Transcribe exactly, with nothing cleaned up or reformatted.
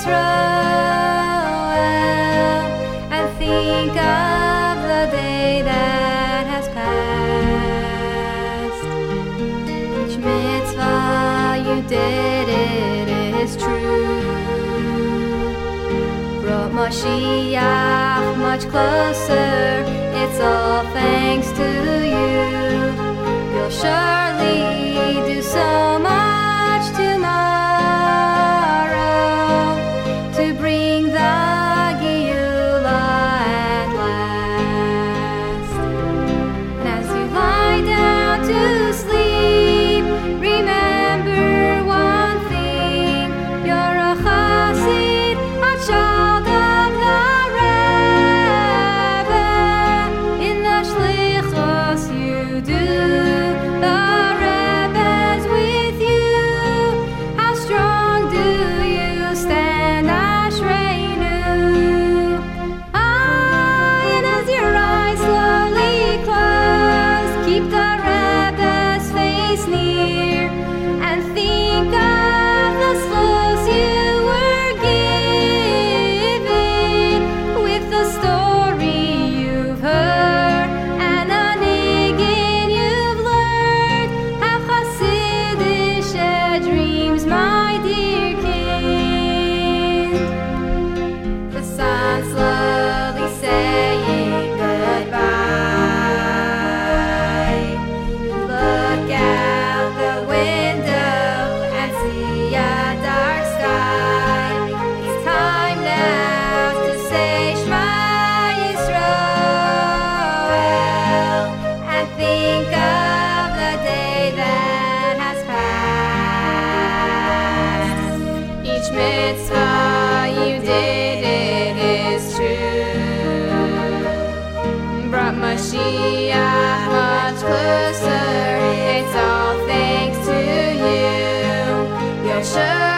Yisrael, and think of the day that has passed. Each mitzvah you did, it is true, brought Mashiach much closer. It's all thanks to you. You'll surely do so much tomorrow to bring the Geulah at last. And as you lie down to sleep, remember one thing: you're a chassid, a child of the Rebbe. In the shlichus you do, the Rebbe's with you. How strong do you stand, Ashreinu? Ah, and as your eyes slowly close, keep the Rebbe's face near, and think of the schus you were given, with the story you've heard and the niggin you've learned. Have Hasidish dreams, my dear kind. The sun slowly saying goodbye. Look out the window and see a dark sky. It's time now to say Shema Yisrael, and think of the day that has passed. Each mitzvah you did, it is true, brought Mashiach much closer. It's all thanks to you. You're sure